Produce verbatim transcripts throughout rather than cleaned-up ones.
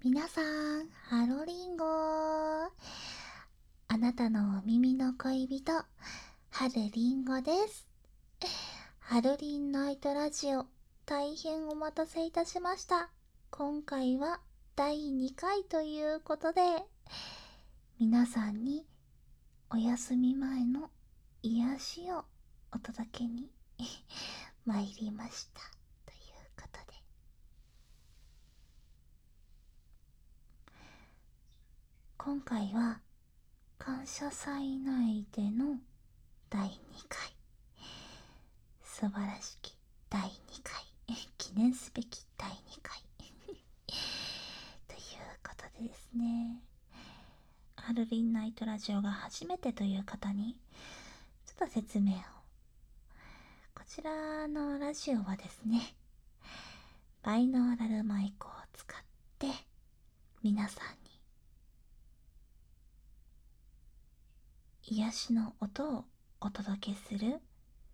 皆さん、ハロリンゴ。あなたのお耳の恋人、ハルリンゴです。ハルリンナイトラジオ、大変お待たせいたしました。今回はだいにかいということで、皆さんにお休み前の癒しをお届けに参りましたということで、今回は感謝祭内でのだいにかい、素晴らしきだいにかい記念すべきだいにかいということでですね、ハルリンナイトラジオが初めてという方にちょっと説明を。こちらのラジオはですね、バイノーラルマイクを使って皆さんに癒しの音をお届けする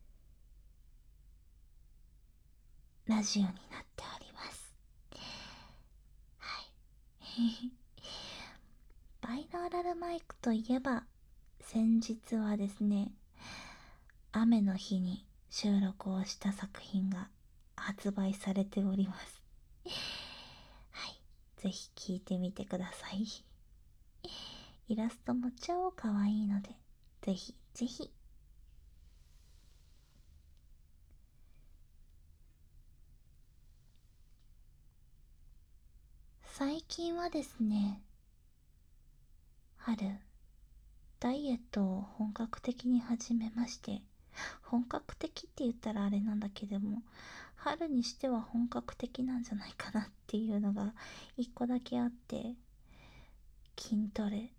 ラジオになっております。はいバイノーラルマイクといえば、先日はですね、雨の日に収録をした作品が発売されております。はい、ぜひ聴いてみてください。イラストも超可愛いので、ぜひぜひ。最近はですね、春、ダイエットを本格的に始めまして、本格的って言ったらあれなんだけども、春にしては本格的なんじゃないかなっていうのが一個だけあって、筋トレ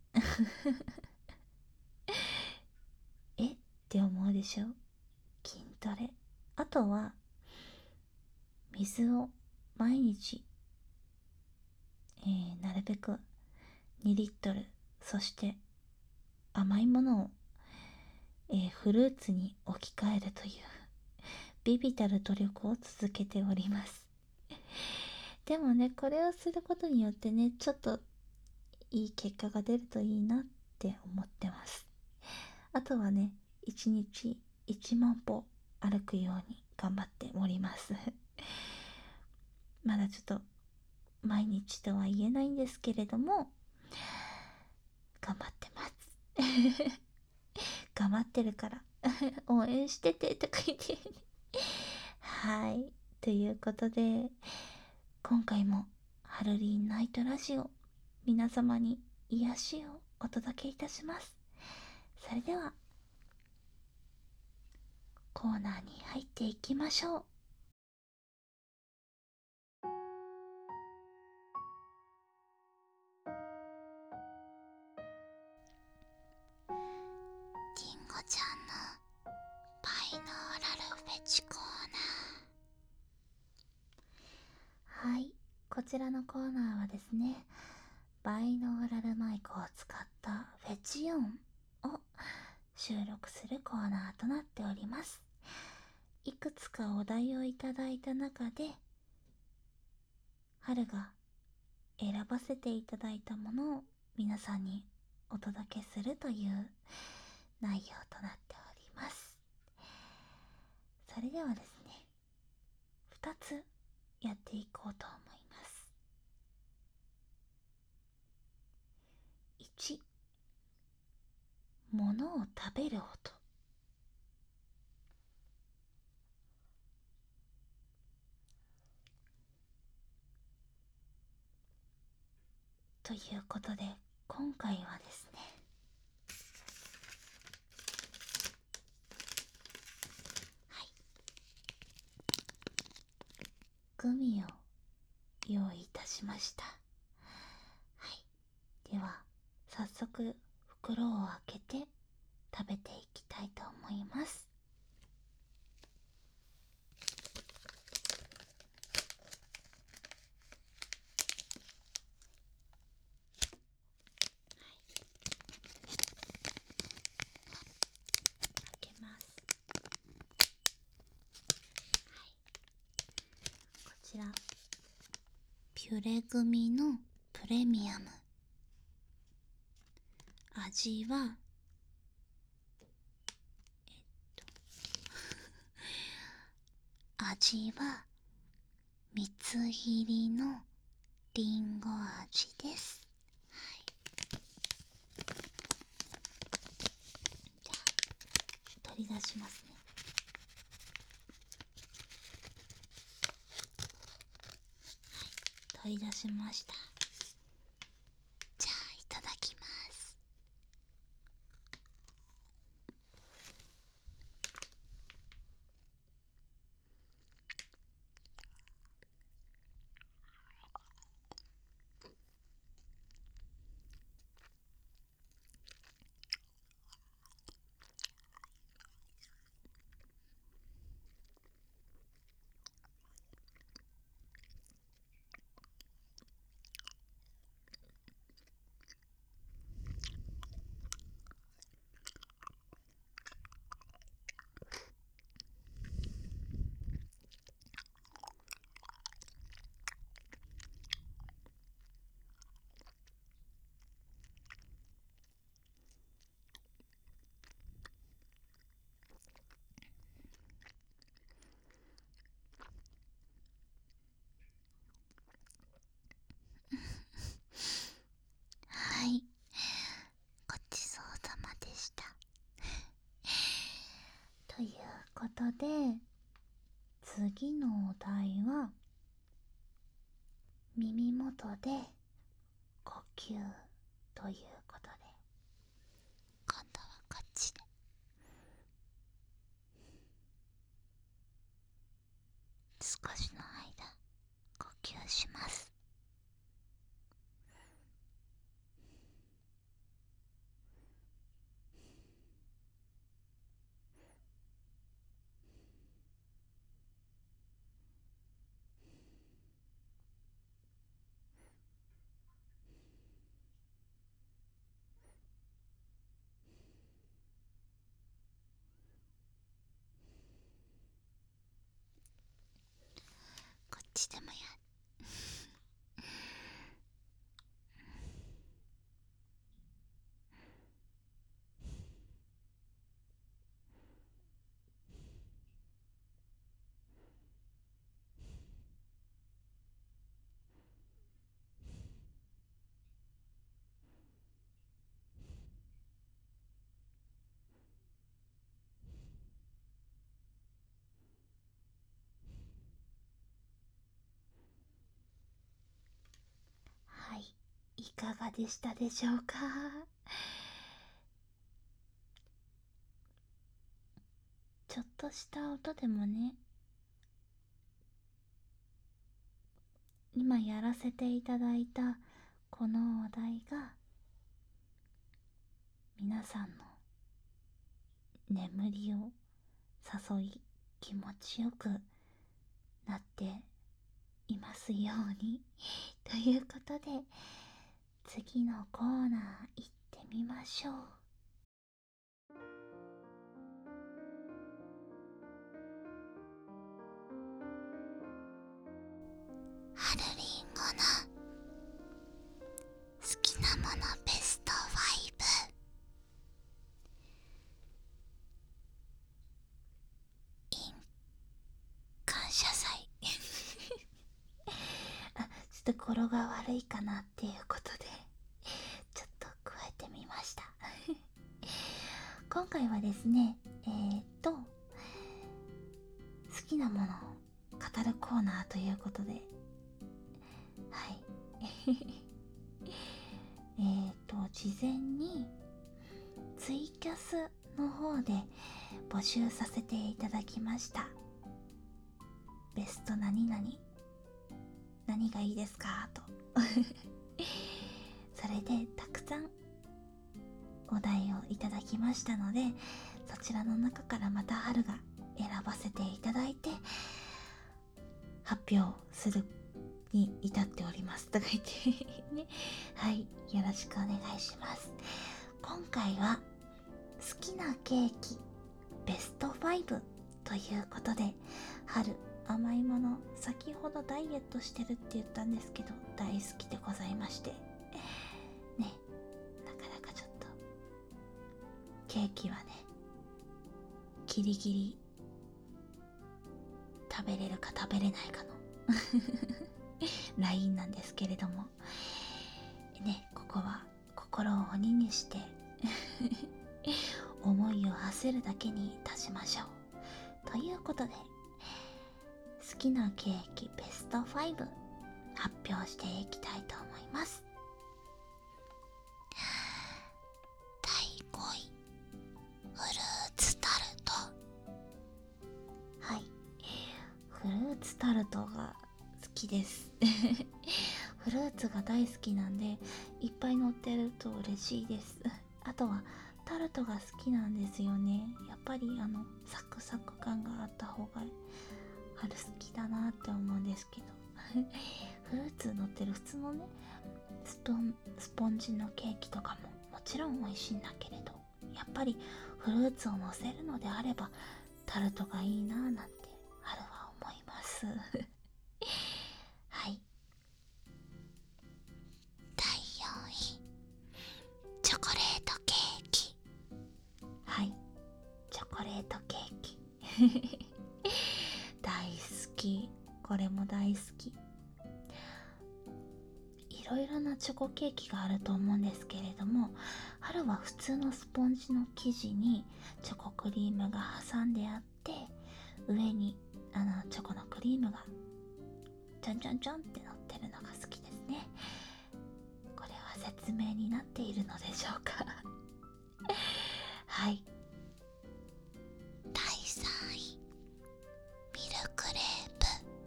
えって思うでしょ。筋トレ、あとは水を毎日、えー、なるべくにリットル、そして甘いものを、えー、フルーツに置き換えるというビビたる努力を続けております。でもね、これをすることによってね、ちょっといい結果が出るといいなって思ってます。あとはね、いちにちいちまん歩歩くように頑張っておりますまだちょっと毎日とは言えないんですけれども、頑張ってます頑張ってるから応援しててとか言ってはい、ということで、今回もハロリンナイトラジオ、皆様に癒しをお届けいたします。それではコーナーに入っていきましょう。りんごちゃんのバイノーラルフェチコーナー。はい、こちらのコーナーはですね、バイノーラルマイクを使ったフェチ音を収録するコーナーとなっております。いくつかお題をいただいた中で、春が選ばせていただいたものを皆さんにお届けするという内容となっております。それではですね、ふたつやっていこうと思います。いち、物を食べる音。ということで、今回はですね、はい、グミを用意いたしました。はい、では早速袋を開けて食べていきたいと思います。開けます。こちらピュレグミのププレミアム。味はえっと味は蜜入りのりんご味です。はい、じゃあ取り出しますね。はい、取り出しました。じゃあいただきます。はい、ごちそうさまでした。ということで、次のお題は耳元で呼吸ということで、今度はこっちで少しの間呼吸します。こっちでもやはい、いかがでしたでしょうか。ちょっとした音でもね、今やらせていただいたこのお題が皆さんの眠りを誘い気持ちよくなっていますようにということで、次のコーナー行ってみましょう。春りんごの好きなものベストファイブ。in 感謝祭あ、ちょっと語呂が悪いかなっていうことでちょっと加えてみました今回はですね、えー、っと好きなものを語るコーナーということで、はいえーっと事前にツイキャスの方で募集させていただきました。ベスト何々何がいいですかとそれでたくさんお題をいただきましたので、そちらの中からまた春が選ばせていただいて発表するに至っておりますとか言ってね、はい、よろしくお願いします。今回は好きなケーキベストファイブということで、春甘いもの、先ほどダイエットしてるって言ったんですけど大好きでございましてね、なかなかちょっとケーキはねギリギリ食べれるか食べれないかのラインなんですけれどもね、ここは心を鬼にして思いを馳せるだけにいたしましょうということで、好きなケーキベストファイブ発表していきたいと思います。だいごい、フルーツタルト。はい、フルーツタルトが好きですフルーツが大好きなんでいっぱい乗ってると嬉しいです。あとはタルトが好きなんですよね。やっぱりあのサクサク感があった方が春好きだなって思うんですけどフルーツ乗ってる普通のねスポン、スポンジのケーキとかももちろん美味しいんだけれど、やっぱりフルーツを乗せるのであればタルトがいいなぁなんて春は思いますはい、だいよんい、チョコレートケーキ。はい、チョコレートケーキ大好き、これも大好き。いろいろなチョコケーキがあると思うんですけれども、春は普通のスポンジの生地にチョコクリームが挟んであって、上にあのチョコのクリームがちょんちょんちょんって乗ってるのが好きですね。これは説明になっているのでしょうかはい、だいさんい、ミルクレープ。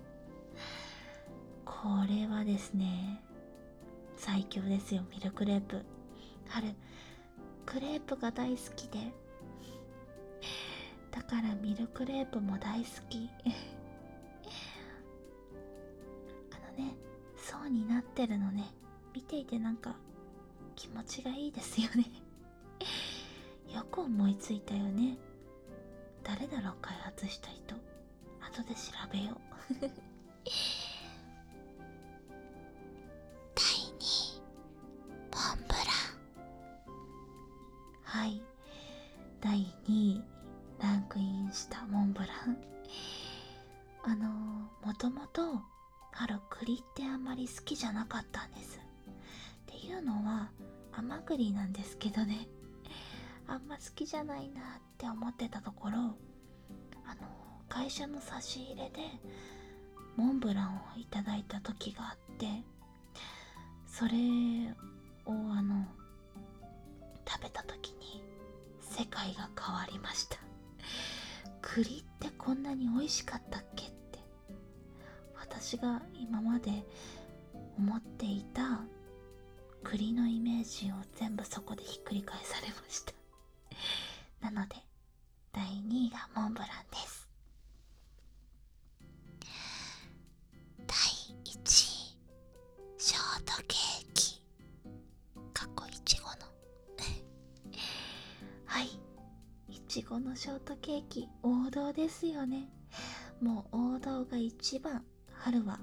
これはですね最強ですよ、ミルクレープ。春クレープが大好きで、だからミルクレープも大好きあのね、層になってるのね、見ていてなんか気持ちがいいですよねよく思いついたよね。誰だろう開発した人、後で調べようだいにい、モンブラン。はい、だいにいランクインしたモンブラン。あのー、もともと春栗ってあんまり好きじゃなかったんです。っていうのは甘栗なんですけどね、あんま好きじゃないなって思ってたところ、あのー、会社の差し入れでモンブランをいただいた時があって、それをあの食べた時に世界が変わりました。栗ってこんなに美味しかったっけって、私が今まで思っていた栗のイメージを全部そこでひっくり返されましたなのでだいにいがモンブランです。だいいちい、ショートケーキかっこいちごのはい、いちごのショートケーキ王道ですよね。もう王道が一番、春は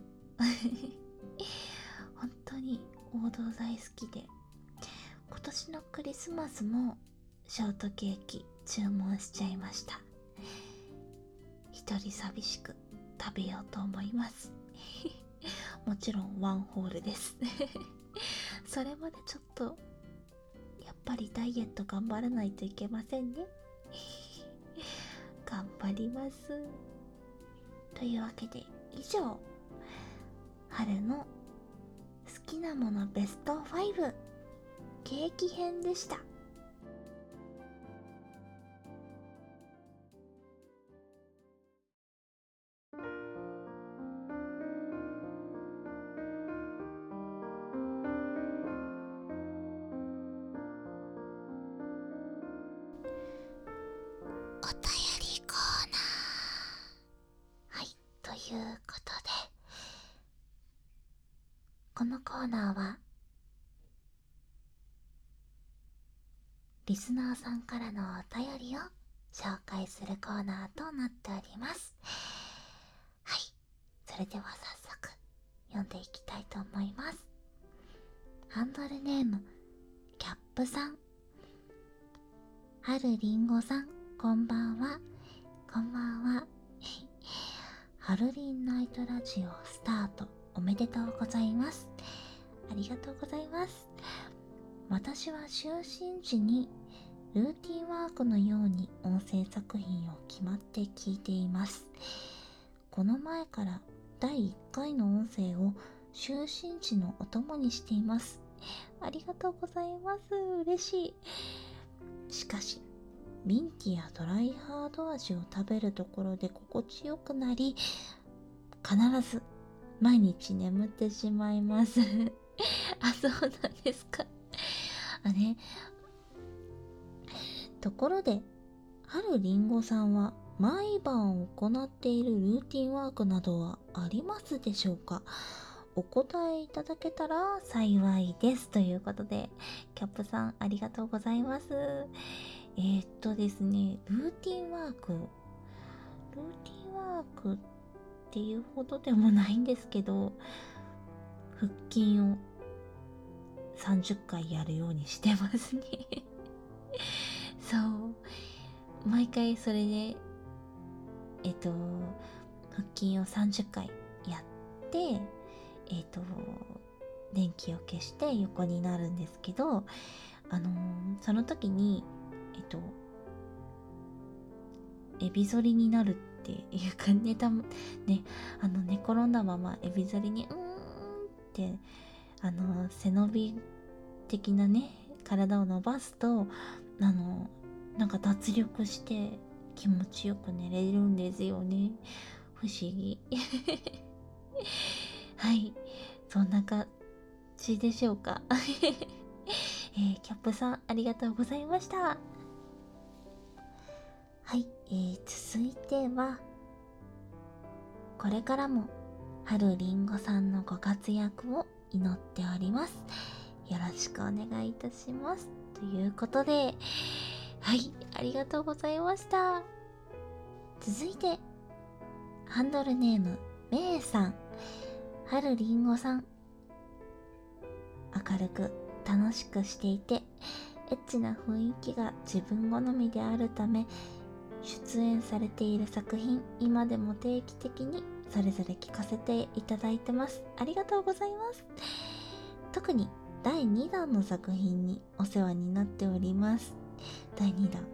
本当に王道大好きで、今年のクリスマスもショートケーキ注文しちゃいました。一人寂しく食べようと思いますもちろんワンホールですそれまでちょっとやっぱりダイエット頑張らないといけませんね頑張ります。というわけで以上、春の好きなものベストファイブケーキ編でした。お便りコーナー。はい、ということで、このコーナーはリスナーさんからのお便りを紹介するコーナーとなっております。はい、 それでは早速読んでいきたいと思います。ハンドルネームキャップさん。はるりんごさん、こんばんは。こんばんは。はるりんナイトラジオスタートおめでとうございます。ありがとうございます。私は就寝時にルーティンワークのように音声作品を決まって聞いています。この前からだいいっかいの音声を就寝時のお供にしています。ありがとうございます。嬉しい。しかしミンティやドライハード味を食べるところで心地よくなり、必ず毎日眠ってしまいますあ、そうなんですか。あね、ところではるりんごさんは毎晩行っているルーティンワークなどはありますでしょうか。お答えいただけたら幸いです、ということで、キャップさんありがとうございます。えー、っとですねルーティンワークルーティンワークっていうほどでもないんですけど、腹筋をさんじゅっかいやるようにしてますねそう毎回それでえっと腹筋をさんじゅっかいやってえっと電気を消して横になるんですけど、あのー、その時にえっとエビ反りになるっていうか、寝たねあの寝転んだままエビ反りにうーんってあの背伸び的なね体を伸ばすと、あのなんか脱力して気持ちよく寝れるんですよね。不思議はい、そんな感じでしょうかえー、キャップさんありがとうございました。はい、えー、続いてはこれからもはるりんごさんのご活躍を祈っております。よろしくお願いいたします。ということで、はい、ありがとうございました。続いてハンドルネームめいさん。はるりんごさん、明るく楽しくしていてエッチな雰囲気が自分好みであるため、出演されている作品今でも定期的にそれぞれ聞かせていただいてます。ありがとうございます。特にだいにだんの作品にお世話になっております。だいにだん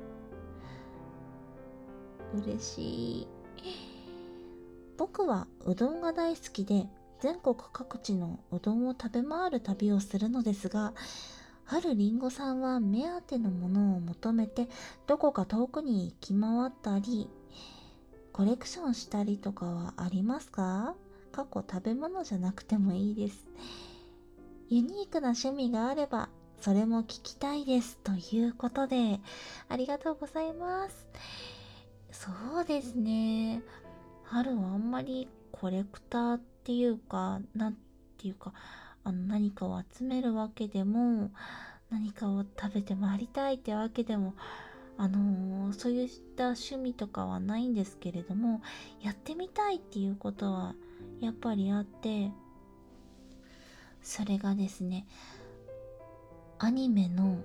嬉しい。僕はうどんが大好きで全国各地のうどんを食べ回る旅をするのですが、はるりんごさんは目当てのものを求めてどこか遠くに行き回ったりコレクションしたりとかはありますか？過去食べ物じゃなくてもいいです。ユニークな趣味があればそれも聞きたいです、ということで、ありがとうございます。そうですね、春はあんまりコレクターっていうかなんていうかあの何かを集めるわけでも何かを食べて回りたいってわけでもあのー、そういった趣味とかはないんですけれども、やってみたいっていうことはやっぱりあって、それがですねアニメの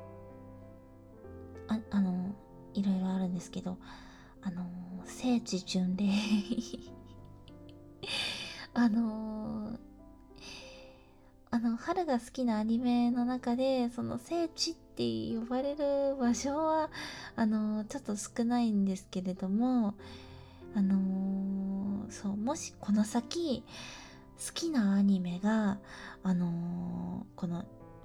あ、あのいろいろあるんですけど、あの聖地巡礼あのー、あの春が好きなアニメの中でその聖地って呼ばれる場所はあのー、ちょっと少ないんですけれども、あのー、そうもしこの先好きなアニメがあのー、この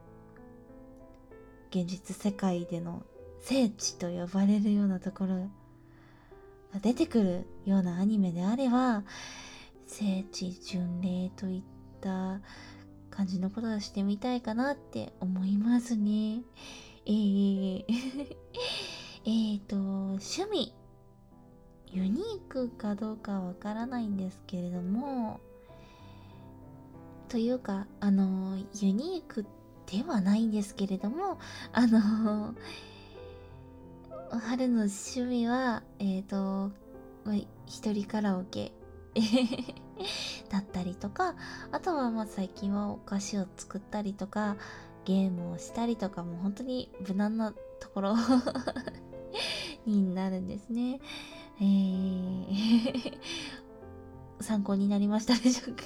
現実世界での聖地と呼ばれるようなところが出てくるようなアニメであれば、聖地巡礼といった感じのことをしてみたいかなって思いますね。えー、えーと趣味ユニークかどうかわからないんですけれども、というかあのユニークではないんですけれども、あの春の趣味はえっ、ー、と一人カラオケだったりとか、あとはまあ最近はお菓子を作ったりとかゲームをしたりとか、もう本当に無難なところになるんですね。えー参考になりましたでしょうか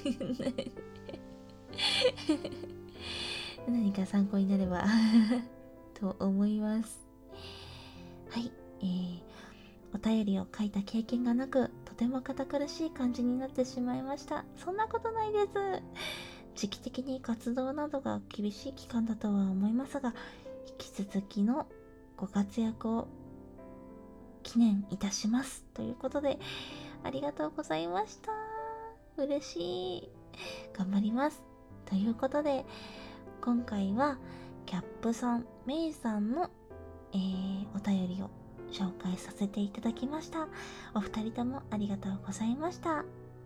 何か参考になればと思います。はい、えー、お便りを書いた経験がなく、とても堅苦しい感じになってしまいました。そんなことないです。時期的に活動などが厳しい期間だとは思いますが、引き続きのご活躍を記念いたしますということで、ありがとうございました。嬉しい。頑張ります。ということで、今回はキャップさん、メイさんの、えー、お便りを紹介させていただきました。お二人ともありがとうございました。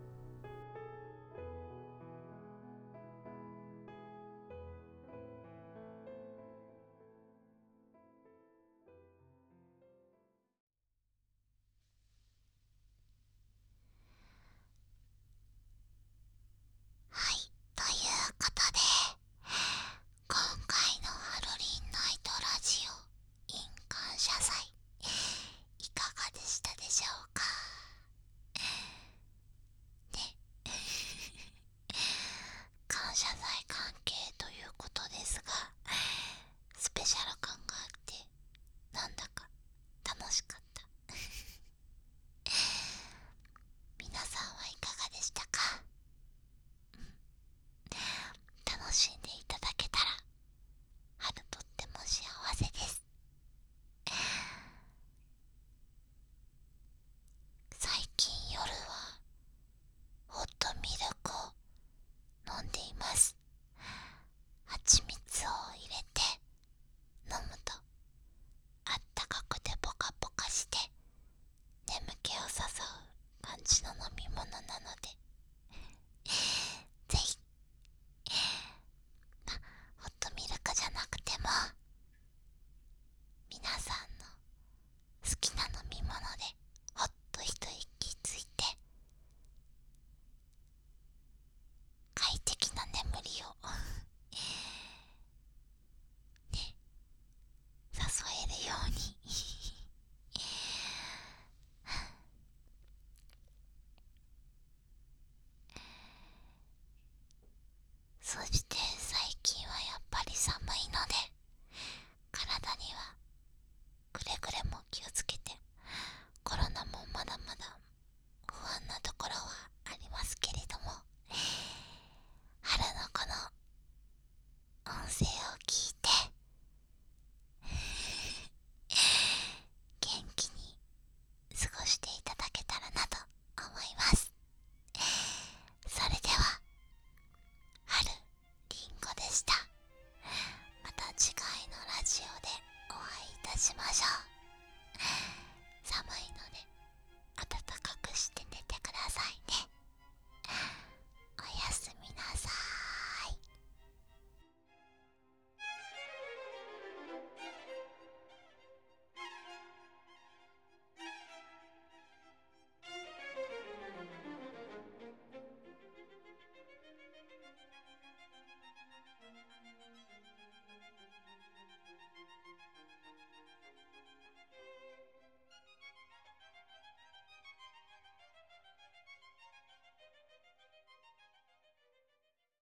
はい、ということで、今回のハロリンナイトラジオ in 感謝祭、いかがでしたでしょうかね。感謝祭関係ということですが、スペシャル感があってなんだか楽しかった皆さんはいかがでしたか？楽しんでいただけたら春とっても幸せです。最近夜はホットミルクを飲んでいます。蜂蜜を入れて飲むとあったかくてポカポカして眠気を誘う感じの飲み物なのでぜひ、ま、ホットミルクじゃなくても皆さんの好きな飲み物でほっと一息ついて快適な眠りをね、誘えるようにそして最近はやっぱり寒いので体にはくれぐれも気をつけて、コロナもまだまだ不安なところはありますけれども、春のこの音声を聞いて元気に過ごしていただけたらなと思います。それでは春りんごでした。また次回のラジオでお会いいたしましょう。